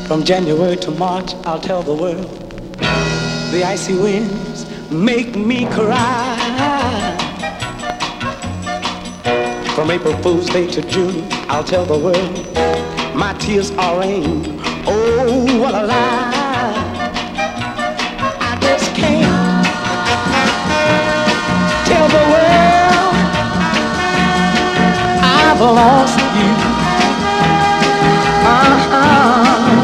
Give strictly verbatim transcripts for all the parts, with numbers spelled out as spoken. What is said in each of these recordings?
From January to March, I'll tell the world. The icy winds make me cry. From April Fool's Day to June, I'll tell the world. My tears are rain. Oh, what a lie. I just can't tell the world I've lost you. Uh-huh.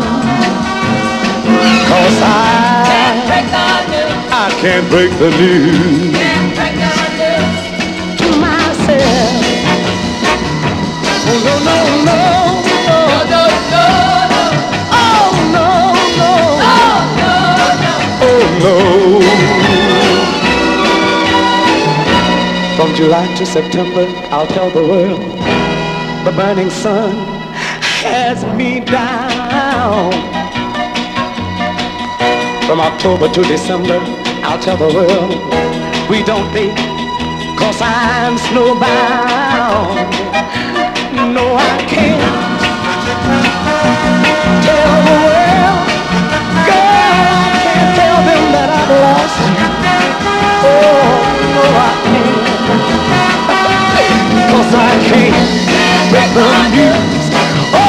Cause I can't break the news. I can't break the news. Can't break the news to myself. Oh no no no no no no no. Oh no no. Oh no no. Oh no. From July to September, I'll tell the world. The burning sun has me down. From October to December, I'll tell the world. We don't date, cause I'm snowbound. No, I can't